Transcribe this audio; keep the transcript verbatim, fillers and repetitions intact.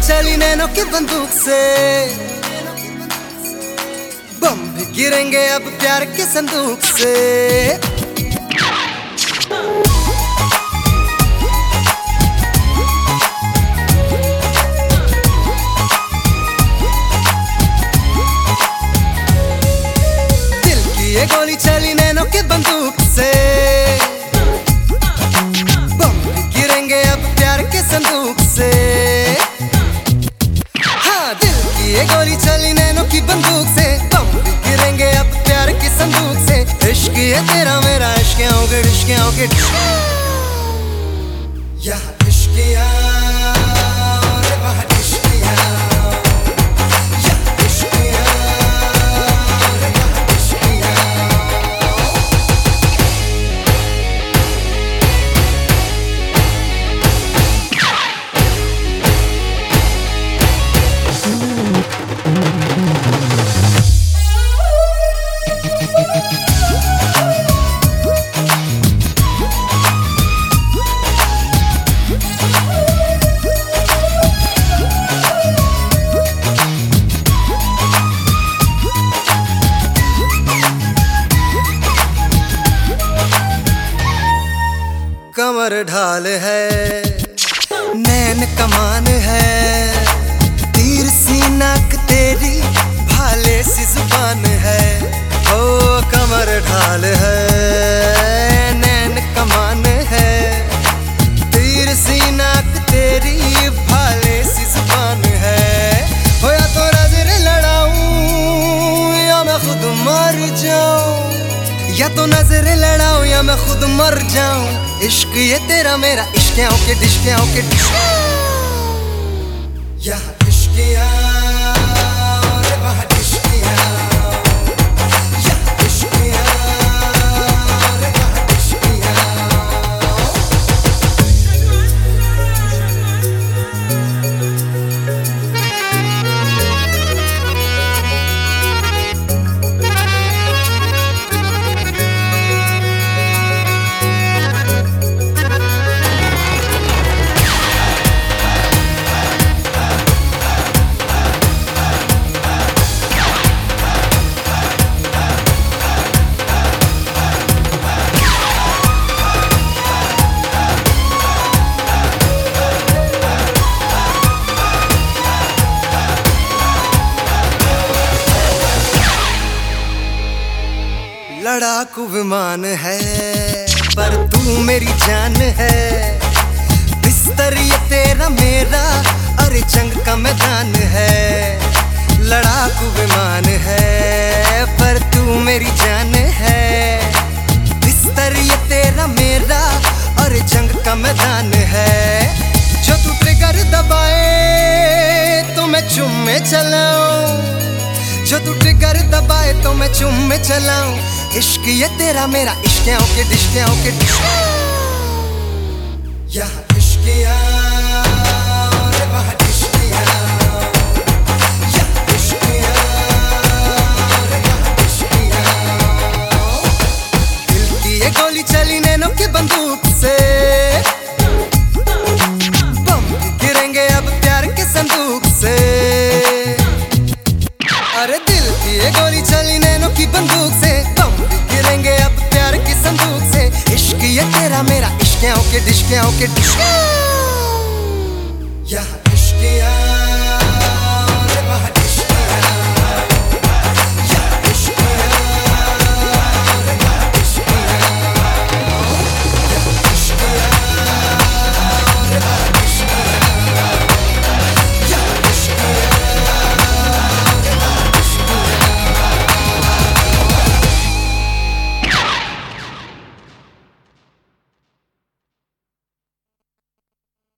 चली नैनों की बंदूक से, बम भी गिरेंगे अब प्यार के संदूक से। दिल की ये गोली चली नैनों की बंदूक से, बम भी गिरेंगे अब प्यार के संदूक से। हाँ, दिल की ये गोली चली नैनों की बंदूक से, बम भी गिरेंगे अब प्यार के संदूक से। इश्क ये तेरा मेरा इश्क आओगे इश्क आओगे यहाँ इश्किया रे वहाँ इश्किया, यहाँ इश्किया रे वहाँ इश्किया। कमर ढाल है, नैन कमान है, तीर सी नाक तेरी भाले सी जुबान है। ओ कमर ढाल है, नैन कमान है, तीर सी नाक तेरी भाले सी जुबान है। हो या तो नजर लड़ाऊं या मैं खुद मर जाऊं, या तो नजर लड़ाऊं या मैं खुद मर जाऊं। इश्क ये तेरा मेरा इश्क आओके डिश्क आओके यहाँ इश्किया रे वहाँ इश्किया, यहाँ इश्किया रे वहाँ इश्किया। लड़ाकू विमान है पर तू मेरी जान है, बिस्तर ये तेरा मेरा अरे जंग का मैदान है। लड़ाकू विमान है पर तू मेरी जान है, बिस्तर ये तेरा मेरा अरे जंग का मैदान है। जो तू ट्रिगर दबाए तो मैं चुम्मे चलाऊं, जो तू ट्रिगर दबाए तो मैं चुम्मे चलाऊं। इश्क ये तेरा मेरा इश्क आओके डिश्क आओके यहाँ इश्किया रे वहाँ इश्किया, यहाँ इश्किया रे वहाँ इश्किया। दिल की ये गोली चली नैनों की बंदूक से, बम गिरेंगे अब प्यार के संदूक से। अरे दिल की ये गोली चली नैनों की बंदूक से, बम गिरेंगे अब प्यार के संदूक से। इश्क ये तेरा मेरा इश्क आओके डिश्क आओके डिश्क।